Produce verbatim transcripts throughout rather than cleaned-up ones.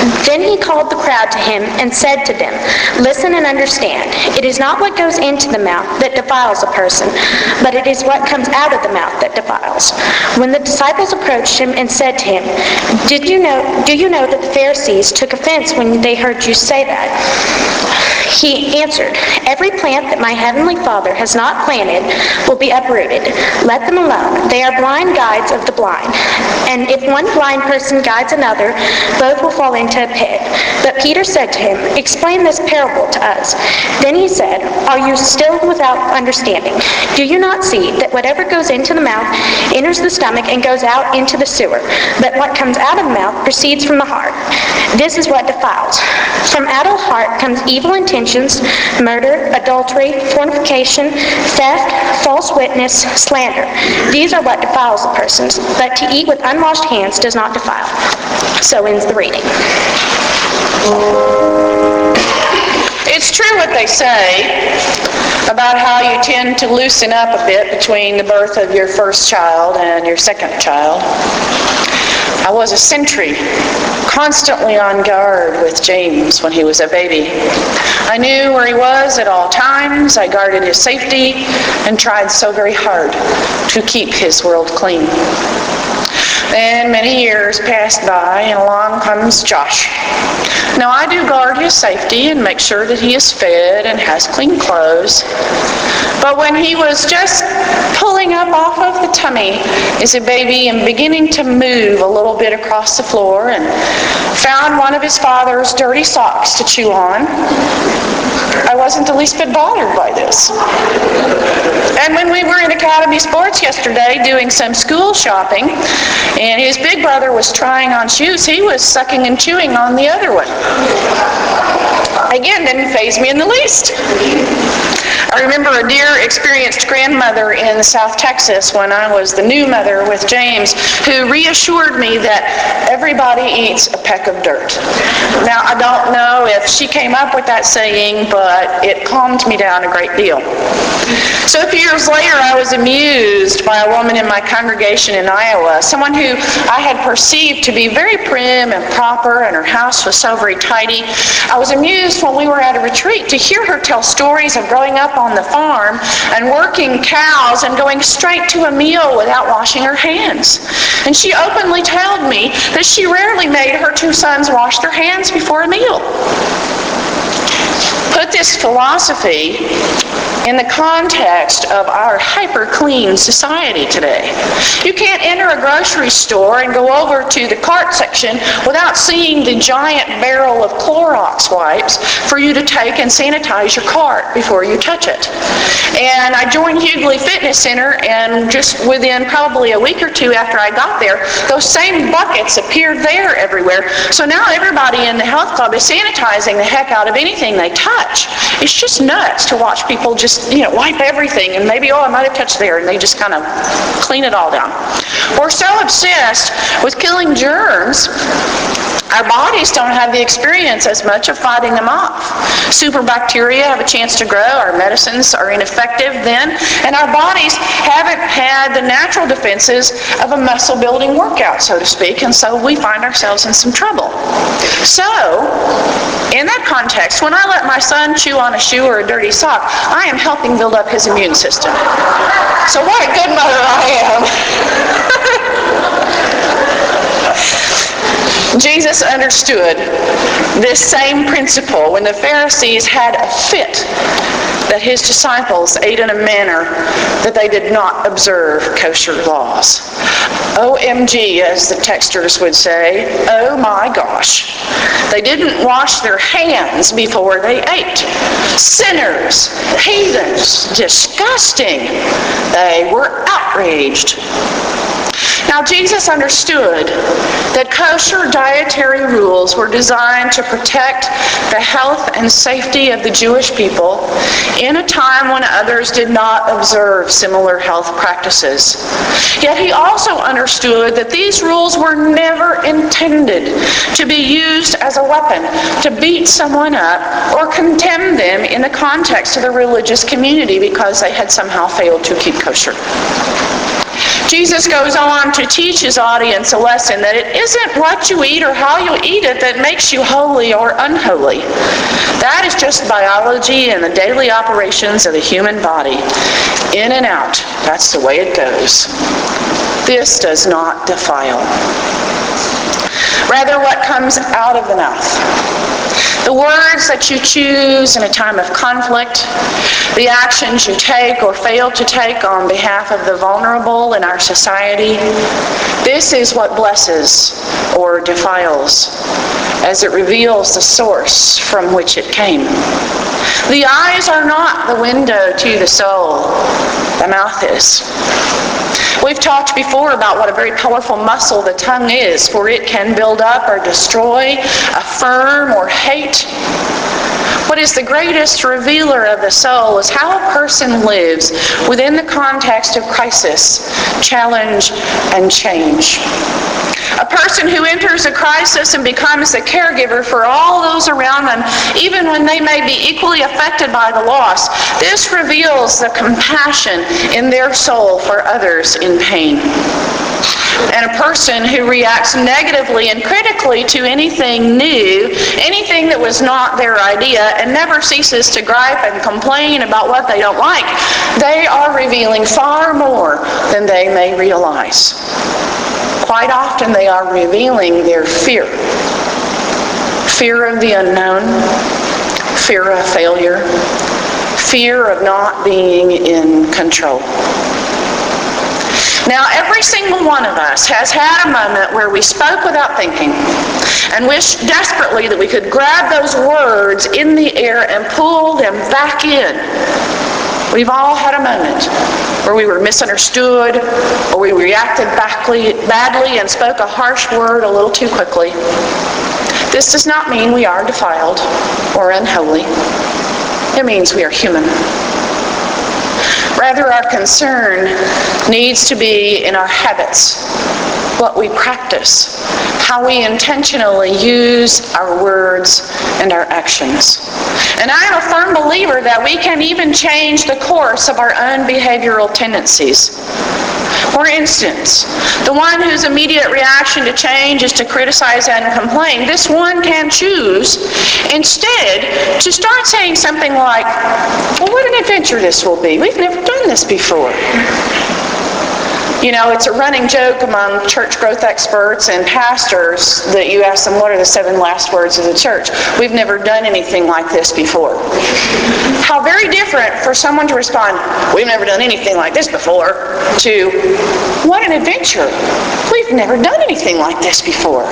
Then he called the crowd to him and said to them, "Listen and understand. It is not what goes into the mouth that defiles a person, but it is what comes out of the mouth that defiles." When the disciples approached him and said to him, Did you know, do you know that the Pharisees took offense when they heard you say that? He answered, "Every plant that my heavenly Father has not planted will be uprooted. Let them alone. They are blind guides of the blind. And if one blind person guides another, both will fall into a pit." But Peter said to him, "Explain this parable to us." Then he said, "Are you still without understanding? Do you not see that whatever goes into the mouth enters the stomach and goes out into the sewer? But what comes out of the mouth proceeds from the heart. This is what defiles. From out of the heart comes evil intentions, murder, adultery, fornication, theft, false witness, slander. These are what defiles the persons, but to eat with unwashed hands does not defile." So ends the reading. It's true what they say about how you tend to loosen up a bit between the birth of your first child and your second child. I was a sentry, constantly on guard with James when he was a baby. I knew where he was at all times. I guarded his safety and tried so very hard to keep his world clean. Then many years passed by, and along comes Josh. Now I do guard his safety and make sure that he is fed and has clean clothes. But when he was just pulling up off of the tummy as a baby and beginning to move a little bit across the floor and found one of his father's dirty socks to chew on, I wasn't the least bit bothered by this. And when we were in Academy Sports yesterday doing some school shopping, and his big brother was trying on shoes, he was sucking and chewing on the other one. Again, didn't faze me in the least. I remember a dear, experienced grandmother in South Texas when I was the new mother with James, who reassured me that everybody eats a peck of dirt. Now, I don't know if she came up with that saying, but it calmed me down a great deal. So a few years later, I was amused by a woman in my congregation in Iowa, someone who I had perceived to be very prim and proper, and her house was so very tidy. I was amused when we were at a retreat to hear her tell stories of growing up on the farm and working cows and going straight to a meal without washing her hands. And she openly told me that she rarely made her two sons wash their hands before a meal. Put this philosophy in the context of our hyper-clean society today. You can't enter a grocery store and go over to the cart section without seeing the giant barrel of Clorox wipes for you to take and sanitize your cart before you touch it. And I joined Hughley Fitness Center, and just within probably a week or two after I got there, those same buckets appeared there everywhere. So now everybody in the health club is sanitizing the heck out of anything they touch. It's just nuts to watch people just, you know, wipe everything, and maybe, oh, I might have touched there, and they just kind of clean it all down. We're so obsessed with killing germs, our bodies don't have the experience as much of fighting them off. Superbacteria have a chance to grow, our medicines are ineffective then, and our bodies haven't had the natural defenses of a muscle-building workout, so to speak, and so we find ourselves in some trouble. So, in that context, when I let my son chew on a shoe or a dirty sock, I am helping build up his immune system. So what a good mother I am. Jesus understood this same principle when the Pharisees had a fit that his disciples ate in a manner that they did not observe kosher laws. O M G, as the texters would say, oh my gosh. They didn't wash their hands before they ate. Sinners, heathens, disgusting. They were outraged. Now, Jesus understood that kosher dietary rules were designed to protect the health and safety of the Jewish people in a time when others did not observe similar health practices. Yet he also understood that these rules were never intended to be used as a weapon to beat someone up or condemn them in the context of the religious community because they had somehow failed to keep kosher. Jesus goes on to teach his audience a lesson that it isn't what you eat or how you eat it that makes you holy or unholy. That is just biology and the daily operations of the human body. In and out, that's the way it goes. This does not defile. Rather, what comes out of the mouth. The words that you choose in a time of conflict, the actions you take or fail to take on behalf of the vulnerable in our society, this is what blesses or defiles, as it reveals the source from which it came. The eyes are not the window to the soul. The mouth is. We've talked before about what a very powerful muscle the tongue is, for it can build up or destroy, affirm or hate. What is the greatest revealer of the soul is how a person lives within the context of crisis, challenge, and change. A person who enters a crisis and becomes a caregiver for all those around them, even when they may be equally affected by the loss, this reveals the compassion in their soul for others in pain. And a person who reacts negatively and critically to anything new, anything that was not their idea, and never ceases to gripe and complain about what they don't like, they are revealing far more than they may realize. Quite often they are revealing their fear. Fear of the unknown, fear of failure, fear of not being in control. Now, every single one of us has had a moment where we spoke without thinking and wished desperately that we could grab those words in the air and pull them back in. We've all had a moment where we were misunderstood or we reacted badly and spoke a harsh word a little too quickly. This does not mean we are defiled or unholy. It means we are human. Rather, our concern needs to be in our habits, what we practice, how we intentionally use our words and our actions. And I am a firm believer that we can even change the course of our own behavioral tendencies. For instance, the one whose immediate reaction to change is to criticize and complain, this one can choose instead to start saying something like, well, what an adventure this will be. We've never done this before. You know, it's a running joke among church growth experts and pastors that you ask them, what are the seven last words of the church? We've never done anything like this before. How very different for someone to respond, we've never done anything like this before, to, what an adventure. We've never done anything like this before.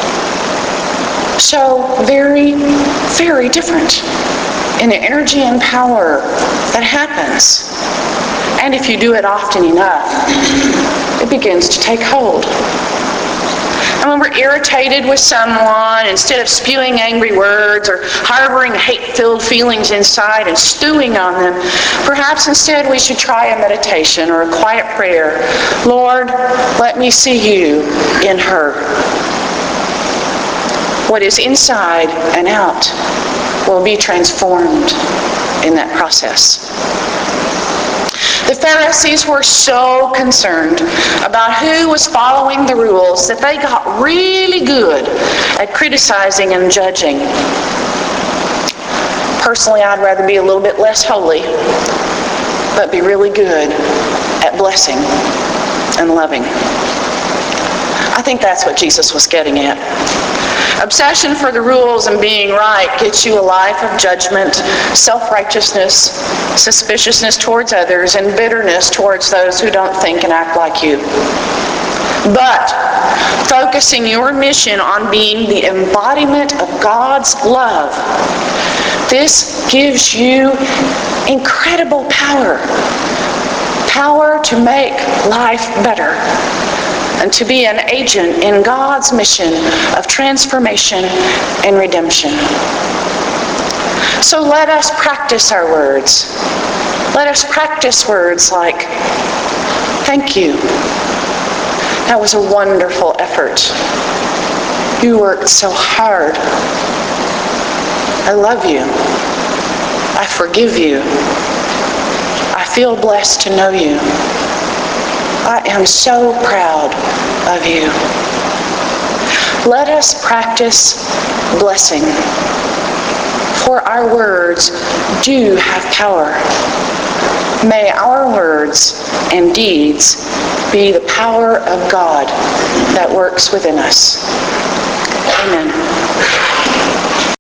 So very, very different in the energy and power that happens. And if you do it often enough, it begins to take hold. And when we're irritated with someone, instead of spewing angry words or harboring hate-filled feelings inside and stewing on them, perhaps instead we should try a meditation or a quiet prayer. Lord, let me see you in her. What is inside and out will be transformed in that process. The Pharisees were so concerned about who was following the rules that they got really good at criticizing and judging. Personally, I'd rather be a little bit less holy, but be really good at blessing and loving. I think that's what Jesus was getting at. Obsession for the rules and being right gets you a life of judgment, self-righteousness, suspiciousness towards others, and bitterness towards those who don't think and act like you. But focusing your mission on being the embodiment of God's love, this gives you incredible power. Power to make life better, and to be an agent in God's mission of transformation and redemption. So let us practice our words. Let us practice words like, thank you. That was a wonderful effort. You worked so hard. I love you. I forgive you. I feel blessed to know you. I am so proud of you. Let us practice blessing, for our words do have power. May our words and deeds be the power of God that works within us. Amen.